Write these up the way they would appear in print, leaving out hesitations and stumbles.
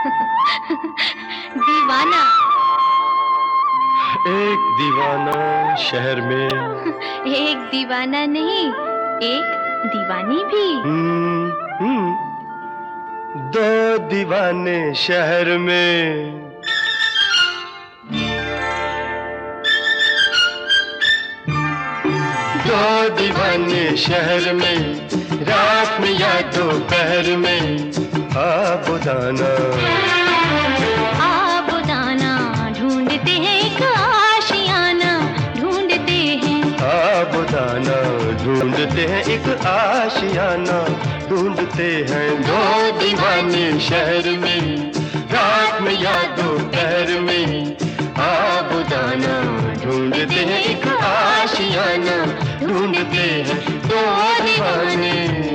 दीवाना। एक दीवाना शहर में। एक दीवाना नहीं, एक दीवानी भी। दो दीवाने शहर में। दो दीवाने शहर में, रात में या दोपहर में। आबुदाना आबुदाना ढूंढते हैं एक आशियाना, ढूंढते हैं। आबुदाना ढूंढते हैं एक आशियाना, ढूंढते हैं। दो दीवाने शहर में, रात में या दोपहर में। आबुदाना ढूंढते हैं एक आशियाना, ढूंढते हैं दो दीवाने।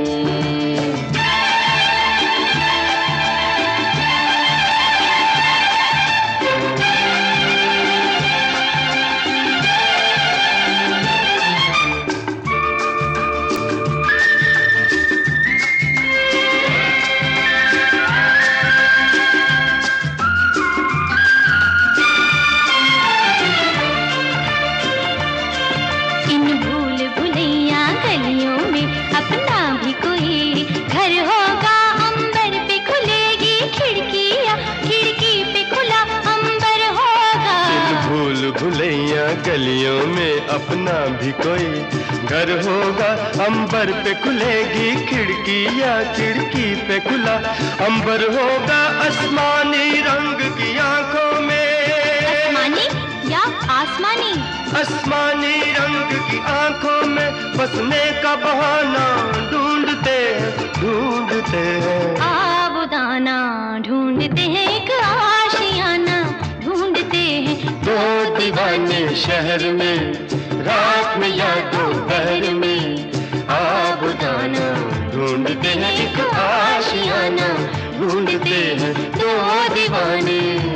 अपना भी कोई घर होगा, अंबर पे खुलेगी खिड़कियाँ, खिड़की पे खुला अंबर होगा। इन भूल भुलैया गलियों में अपना भी कोई घर होगा, अंबर पे खुलेगी खिड़कियाँ, खिड़की पे खुला अंबर होगा। आसमानी रंग की आंखों में। आसमानी या आसमानी? आसमानी रंग की आंखों में बसने का बहाना ढूंढते हैं, ढूंढते हैं। आबुदाना ढूंढते हैं एक आशियाना, ढूंढते हैं। दो दीवाने शहर में, रात में या दोपहर में। आबुदाना ढूंढते हैं एक आशियाना, ढूंढते हैं दो दीवाने।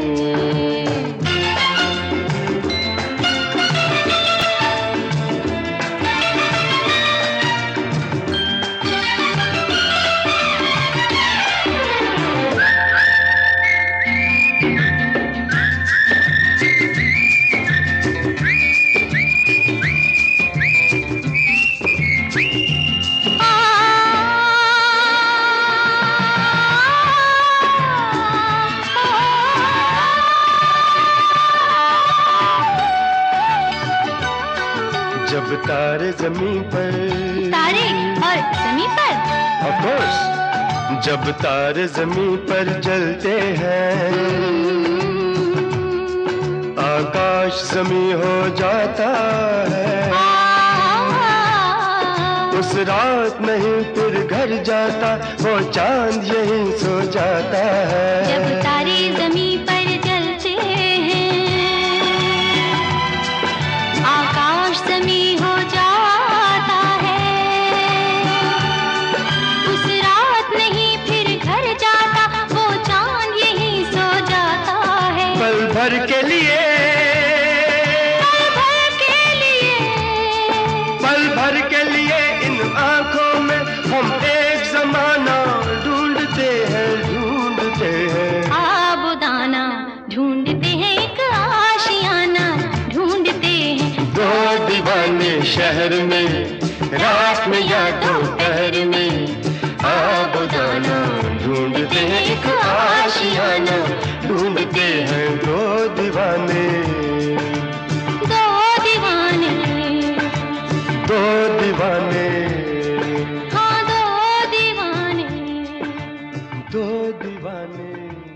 जब तारे जमीन पर, तारे और जमीन पर, ऑफ कोर्स, जब तारे जमीन पर जलते हैं, आकाश जमी हो जाता है। उस रात नहीं फिर घर जाता, वो चांद यहीं सो जाता है। जब तारे जमीन पर जलते हैं, आकाश जमी हो जाता है। उस रात नहीं फिर घर जाता, वो चांद यहीं सो जाता है। पल भर के लिए, पल भर के लिए, पल भर के लिए इन आंखों में हम एक जमाना ढूंढते हैं, ढूंढते हैं। आबुदाना ढूंढते हैं एक आशियाना, ढूंढते हैं। दो दीवाने शहर में, रात में या दोपहर में। आबुदाना ढूंढते हैं एक आशियाना, ढूंढते हैं दो दीवाने। दो दीवाने, दो दीवाने, हाँ दो दीवाने, दो दीवाने।